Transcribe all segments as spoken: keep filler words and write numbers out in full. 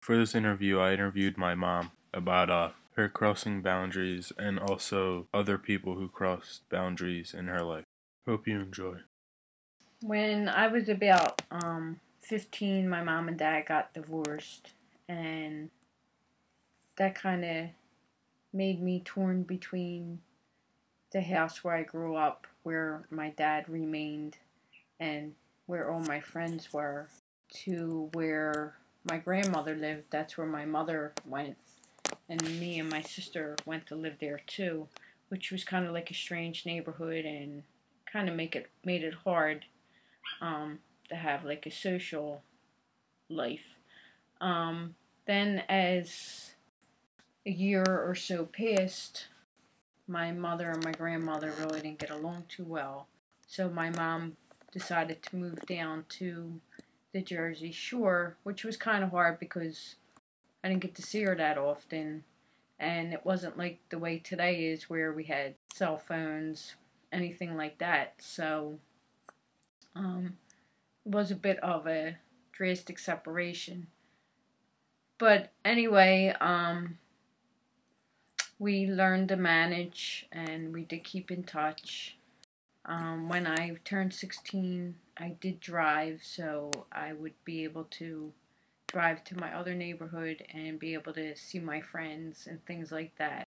For this interview, I interviewed my mom about uh, her crossing boundaries and also other people who crossed boundaries in her life. Hope you enjoy. When I was about um, fifteen, my mom and dad got divorced, and that kind of made me torn between the house where I grew up, where my dad remained, and where all my friends were, to where my grandmother lived. That's where my mother went, and me and my sister went to live there too, which was kind of like a strange neighborhood and kind of make it made it hard um, to have like a social life. Um, then, as a year or so passed, my mother and my grandmother really didn't get along too well. So, my mom decided to move down to the Jersey Shore, which was kind of hard because I didn't get to see her that often. And it wasn't like the way today is where we had cell phones, anything like that. So, um, it was a bit of a drastic separation. But anyway, um, we learned to manage and we did keep in touch. Um, when I turned sixteen, I did drive, so I would be able to drive to my other neighborhood and be able to see my friends and things like that.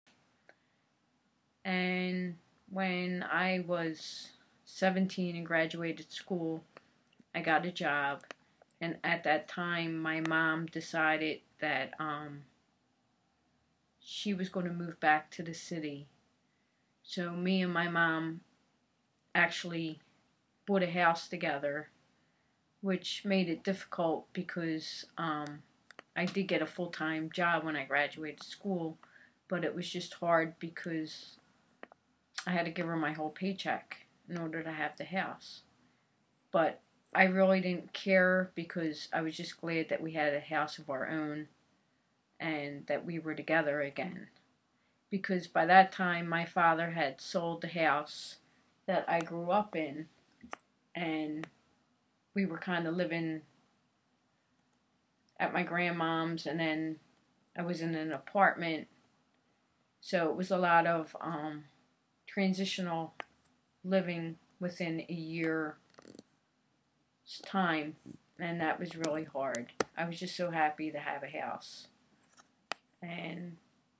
And when I was seventeen and graduated school, I got a job. And at that time, my mom decided that um, she was going to move back to the city. So me and my mom actually bought a house together, which made it difficult because um, I did get a full time job when I graduated school, but it was just hard because I had to give her my whole paycheck in order to have the house. But I really didn't care because I was just glad that we had a house of our own and that we were together again. Because by that time, my father had sold the house that I grew up in, and we were kind of living at my grandmom's, and then I was in an apartment. So it was a lot of um, transitional living within a year's time, and that was really hard. I was just so happy to have a house, and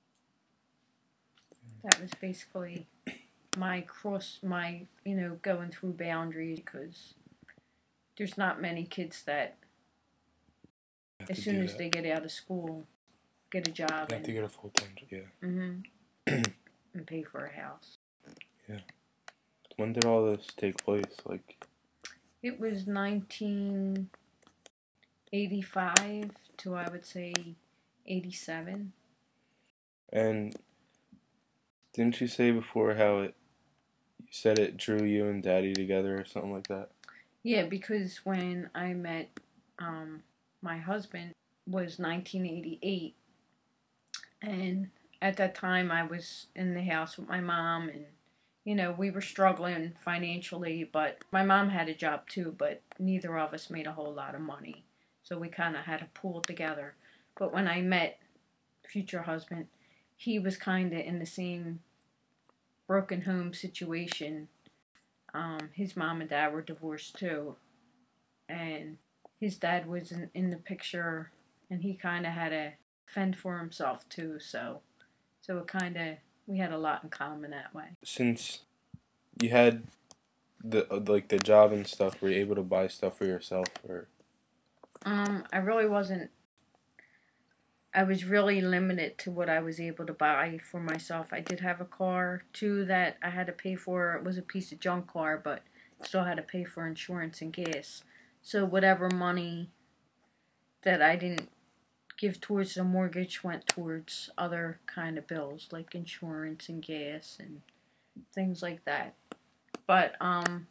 that was basically my cross, my you know going through boundaries because there's not many kids that, You have as to soon do as that. they get out of school, get a job You have to and get a full time job. Yeah. hmm and pay for a house. Yeah. When did all this take place? Like, It was nineteen eighty-five to, I would say, eighty-seven. and didn't you say before how it, you said it drew you and daddy together or something like that? Yeah, because when I met um, my husband was nineteen eighty-eight, and at that time I was in the house with my mom, and you know we were struggling financially, but my mom had a job too, but neither of us made a whole lot of money, so we kind of had to pool together. But when I met future husband, he was kind of in the same broken home situation. Um, his mom and dad were divorced too, and his dad was in, in the picture, and he kind of had to fend for himself too. So, so it kind of we had a lot in common that way. Since you had the uh, like the job and stuff, were you able to buy stuff for yourself or? Um, I really wasn't. I was really limited to what I was able to buy for myself. I did have a car too that I had to pay for. It was a piece of junk car, but still had to pay for insurance and gas. So whatever money that I didn't give towards the mortgage went towards other kind of bills like insurance and gas and things like that. But um,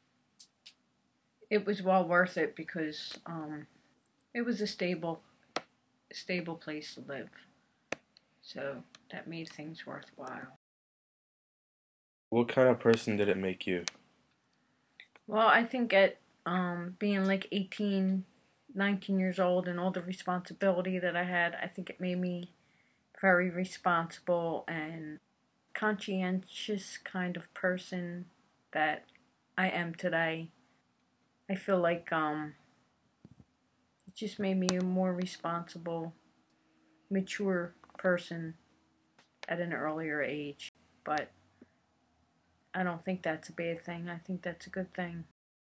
it was well worth it because um, it was a stable, stable place to live. So that made things worthwhile. What kind of person did it make you? Well, I think at um, being like eighteen nineteen years old and all the responsibility that I had, I think it made me very responsible and conscientious kind of person that I am today. I feel like um, it just made me a more responsible, mature person at an earlier age. But I don't think that's a bad thing. I think that's a good thing.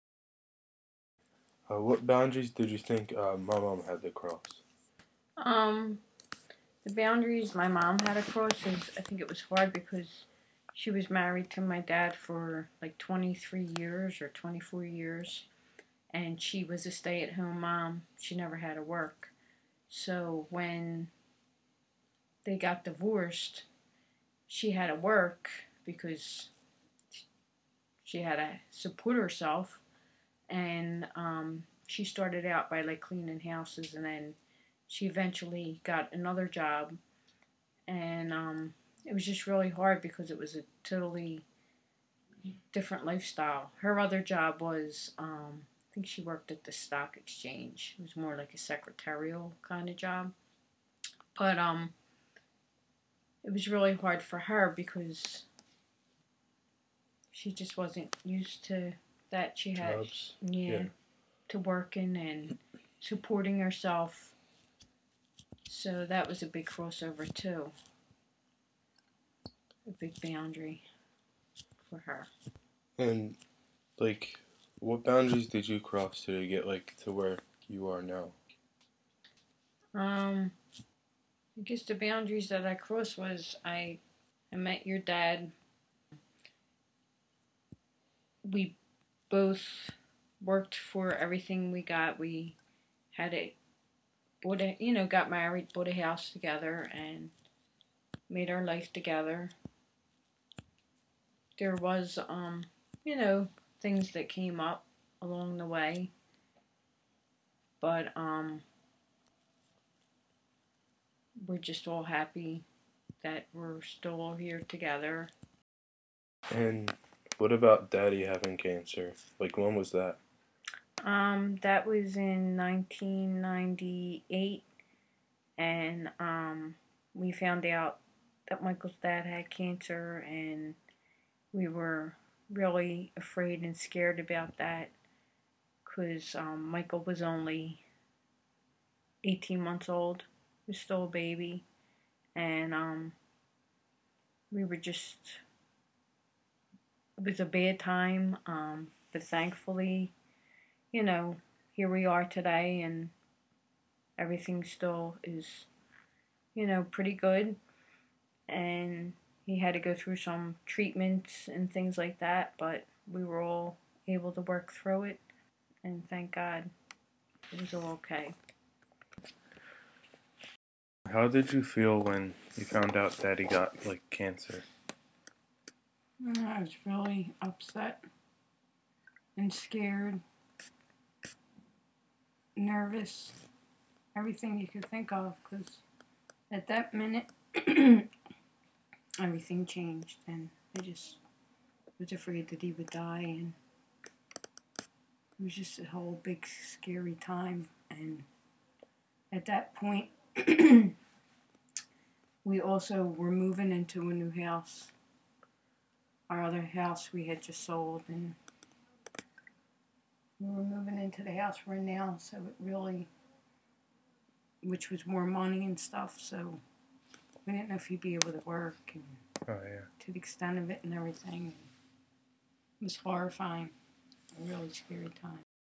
Uh, what boundaries did you think uh, my mom had to cross? Um, the boundaries my mom had to cross is, I think it was hard because she was married to my dad for like twenty-three years or twenty-four years, and she was a stay-at-home mom. She never had to work. So when they got divorced, she had to work because she had to support herself, and um, she started out by like cleaning houses, and then she eventually got another job, and um, it was just really hard because it was a totally different lifestyle. Her other job was, um, I think she worked at the stock exchange. It was more like a secretarial kind of job, but um, it was really hard for her because she just wasn't used to that. She had, Jobs. yeah, Yeah. to working and supporting herself. So that was a big crossover too, a big boundary for her. And like, what boundaries did you cross to get like to where you are now? Um, I guess the boundaries that I crossed was I, I met your dad. We both worked for everything we got. We had a, bought a, you know, got married, bought a house together, and made our life together. There was, um, you know, things that came up along the way, but um, we're just all happy that we're still all here together. And what about Daddy having cancer? Like, when was that? Um, that was in nineteen ninety-eight, and um, we found out that Michael's dad had cancer, and we were really afraid and scared about that because um, Michael was only eighteen months old. He was still a baby, and um, we were just, it was a bad time, um, but thankfully, you know, here we are today, and everything still is, you know, pretty good. And he had to go through some treatments and things like that, but we were all able to work through it, and thank God it was all okay. How did you feel when you found out Daddy got like cancer? I was really upset and scared, nervous, everything you could think of, because at that minute, everything changed, and I just was afraid that he would die, and it was just a whole big scary time. And at that point, we also were moving into a new house. Our other house we had just sold, and we were moving into the house we're in now, so it really, which was more money and stuff, so we didn't know if he'd be able to work, and Oh yeah. to the extent of it and everything. It was horrifying, a really scary time.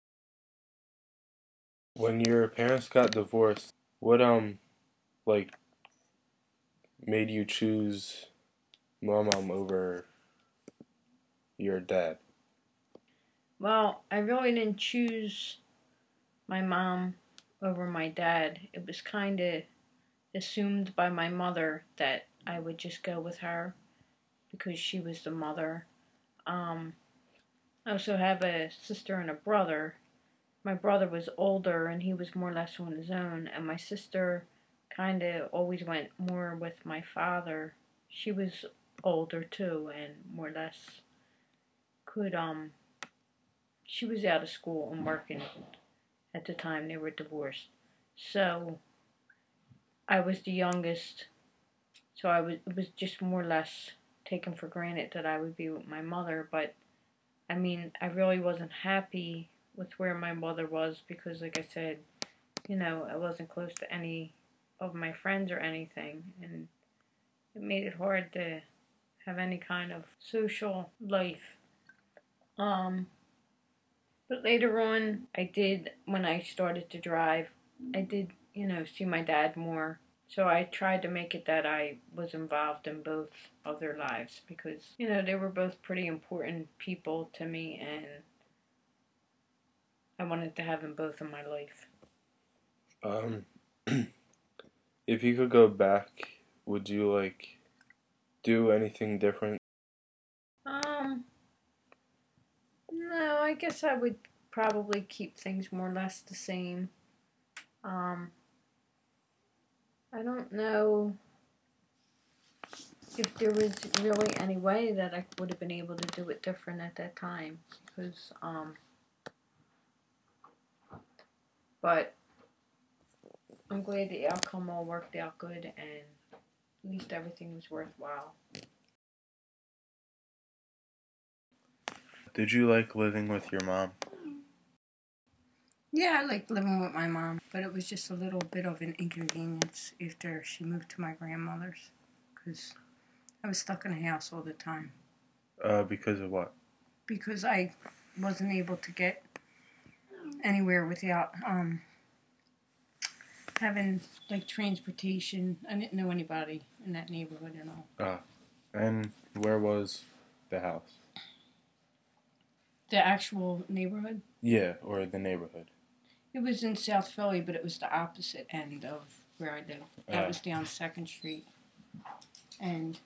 When your parents got divorced, what um like made you choose my mom over your dad? Well, I really didn't choose my mom over my dad. It was kind of assumed by my mother that I would just go with her because she was the mother. Um, I also have a sister and a brother. My brother was older and he was more or less on his own, and my sister kind of always went more with my father. She was older too and more or less could, um, she was out of school and working at the time they were divorced. So I was the youngest, so I was it was just more or less taken for granted that I would be with my mother. But I mean, I really wasn't happy with where my mother was because, like I said, you know, I wasn't close to any of my friends or anything, and it made it hard to have any kind of social life. Um, but later on, I did, when I started to drive, I did, you know, see my dad more. So I tried to make it that I was involved in both of their lives because, you know, they were both pretty important people to me and I wanted to have them both in my life. Um, if you could go back, would you like do anything different? Um, no, I guess I would probably keep things more or less the same. Um, I don't know if there was really any way that I would have been able to do it different at that time because, um, but I'm glad the outcome all worked out good and at least everything was worthwhile. Did you like living with your mom? Yeah, I liked living with my mom, but it was just a little bit of an inconvenience after she moved to my grandmother's because I was stuck in the house all the time. Uh, because of what? Because I wasn't able to get anywhere without um, having like transportation. I didn't know anybody in that neighborhood at all. Ah, and where was the house? The actual neighborhood? Yeah, or the neighborhood. It was in South Philly, but it was the opposite end of where I live. That Ah. was down Second Street. And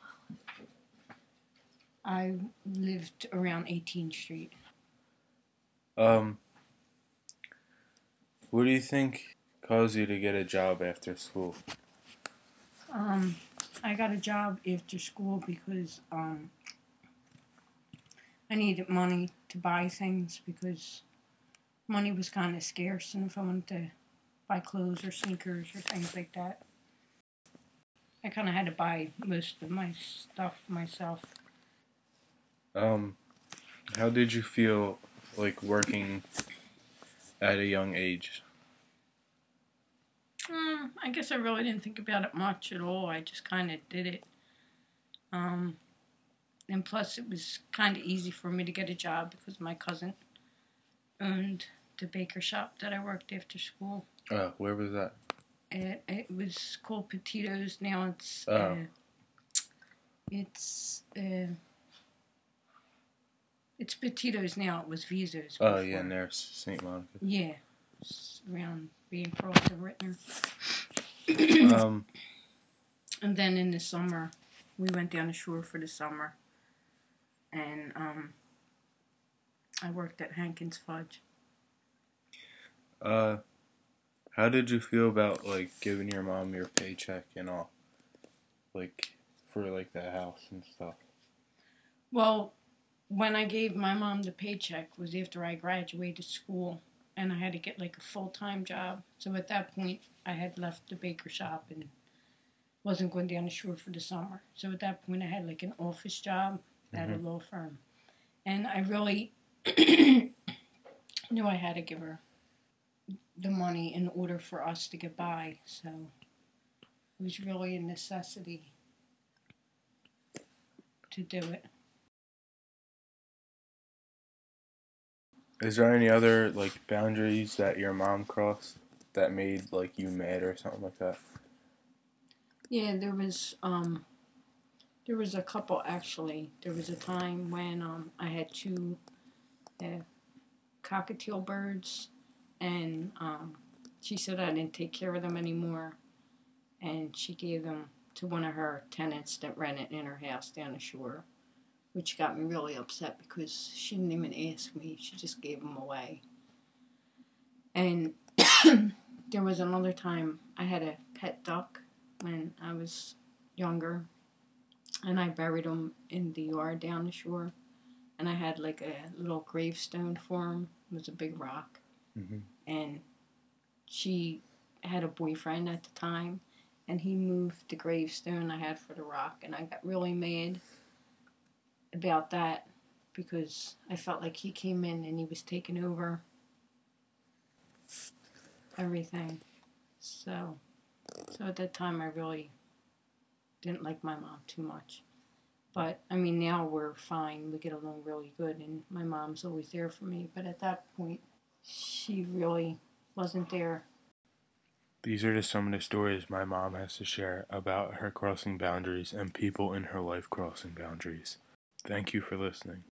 I lived around eighteenth Street. Um, what do you think caused you to get a job after school? Um, I got a job after school because um, I needed money to buy things because money was kind of scarce, and if I wanted to buy clothes or sneakers or things like that, I kind of had to buy most of my stuff myself. Um, how did you feel like working at a young age? Um, I guess I really didn't think about it much at all. I just kind of did it. Um, and plus, it was kind of easy for me to get a job because my cousin owned the baker shop that I worked after school. Uh, where was that? It, it was called Petito's. Now it's Oh. uh, it's uh, it's Petito's now. It was Vizo's before. Oh yeah, near Saint Monica. Yeah, it's around being Cross and Rittner. um, and then in the summer, we went down the shore for the summer, and um, I worked at Hankins Fudge. Uh, how did you feel about like giving your mom your paycheck and all, like for like the house and stuff? Well, when I gave my mom the paycheck was after I graduated school, and I had to get like a full time job. So at that point, I had left the baker shop and wasn't going down the shore for the summer. So at that point, I had like an office job at Mm-hmm. a law firm, and I really knew I had to give her the money in order for us to get by. So it was really a necessity to do it. Is there any other like boundaries that your mom crossed that made like you mad or something like that? Yeah, there was um, there was a couple actually. There was a time when um, I had two uh, cockatiel birds, and um, she said I didn't take care of them anymore, and she gave them to one of her tenants that rented in her house down the shore, which got me really upset because she didn't even ask me. She just gave them away. And there was another time I had a pet duck when I was younger, and I buried him in the yard down the shore, and I had like a little gravestone for him. It was a big rock, Mm-hmm. and she had a boyfriend at the time, and he moved the gravestone I had for the rock, and I got really mad about that because I felt like he came in and he was taking over everything. So, so at that time, I really didn't like my mom too much. But I mean, now we're fine. We get along really good, and my mom's always there for me. But at that point, she really wasn't there. These are just some of the stories my mom has to share about her crossing boundaries and people in her life crossing boundaries. Thank you for listening.